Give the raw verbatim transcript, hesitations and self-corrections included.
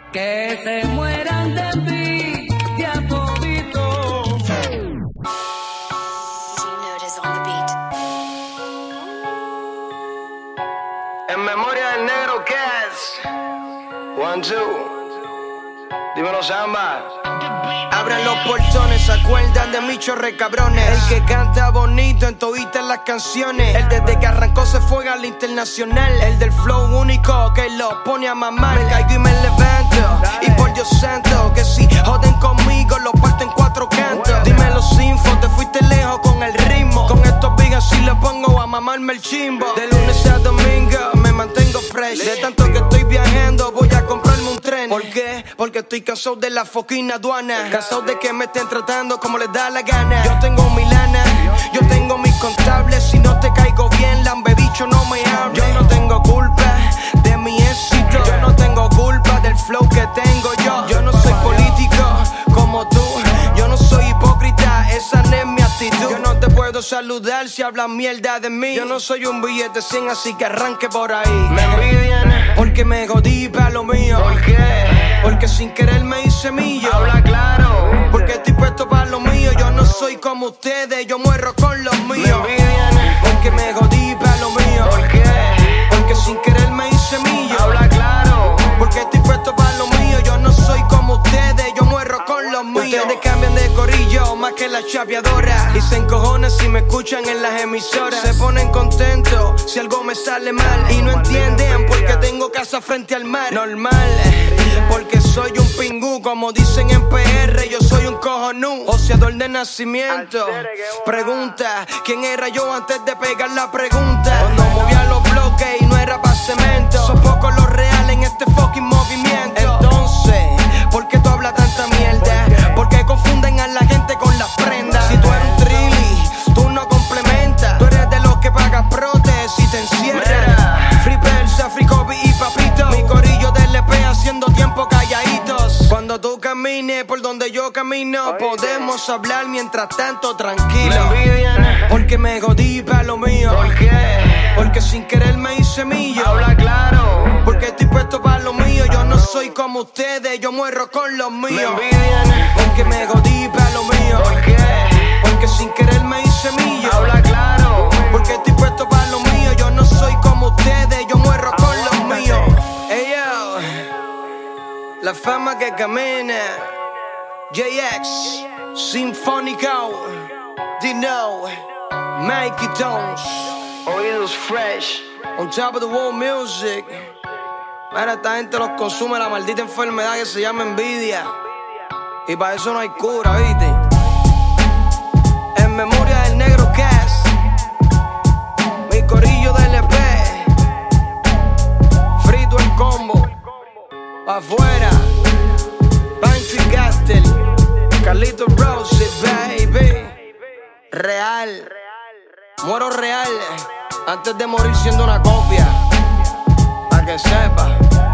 Que se mueran de envidia toditos. En memoria del negro Cass. One, two. Dímelo, Samba. Abran los portones, se acuerdan de mis chorre cabrones. El que canta bonito en toditas las canciones. El desde que arrancó se fue al internacional. El del flow único que lo pone a mamar. Me caigo y me levanto, y por Dios santo, que si joden conmigo lo parto en cuatro cantos. Dímelo Sinfo, te fuiste lejos con el ritmo. Con estos bigas si le pongo a mamarme el chimbo. De lunes a domingo me mantengo fresh. De tanto que estoy viajando voy a comprarme un tren. ¿Por qué? Porque estoy cansado de la fucking aduana. Cansado de que me estén tratando como les da la gana. Yo tengo mi lana, yo tengo mis contables. Si no te caigo bien, lambebicho, no me hables. Yo no tengo culpa de mi éxito. Yo no tengo culpa del flow que tengo yo. Yo no soy político como tú. Yo no soy hipócrita, esa no es mi actitud. Yo no te puedo saludar si hablas mierda de mí. Yo no soy un billete cien, así que arranque por ahí. Me envidian. Porque me jodí pa' lo mío. ¿Por qué? Porque sin querer me hice millo. Habla claro. Porque estoy puesto pa' lo mío. Yo no soy como ustedes, yo muero con los Me míos. envidian. Porque me jodí pa' lo mío. ¿Por qué? Porque sin querer me hice millo. Habla claro. Porque estoy puesto pa' lo mío. Yo no soy como ustedes, yo muero con los míos. Ustedes cambian de corillo más que la chapeadora. Y se encojonan si me escuchan en las emisoras. Se ponen contentos si algo me sale mal. Y no entienden porque tengo casa frente al mar. Normal, porque soy un pingú, como dicen en P R. Yo soy un cojonú, oceador de nacimiento. Pregunta, ¿quién era yo antes de pegar la pregunta? Cuando movía los bloques y no era pa' cemento. Son pocos los reales en este fucking movimiento. Entonces, ¿por qué tú hablas tanta mierda? ¿Por qué confunden a la gente con las prendas? Si tú eres un trilly, tú no complementas. Tú eres de los que pagas protes y te encierran. Free Persa, Free Kobe y Papito. Mi corillo de L P haciendo tiempo calladitos. Cuando tú camines por donde yo camino, podemos hablar mientras tanto tranquilo. Me envidian. Porque me jodí pa' lo mío. ¿Por qué? Porque sin querer me hice millo. Habla claro. Porque estoy puesto pa' lo mío. Yo no soy como ustedes, yo muero con los Me míos. envidian. Porque me jodí pa' lo mío. ¿Por qué? Porque sin querer me hice millo. Habla claro. Porque estoy puesto pa' lo mío. Yo no soy como ustedes, yo muero con los míos. Ey yo, la fama que camina. J X, Sinfónico, Dino, Mikey Tones, Oídos fresh. on top of the world music. Mira, esta gente los consume la maldita enfermedad que se llama envidia. Y para eso no hay cura, ¿viste? En memoria del negro Cass, mi corillo de L P, frito el combo, pa' afuera, Pancho y Gastel, Carlito Rose, baby. Real, muero real, antes de morir siendo una copia, pa' que sepa.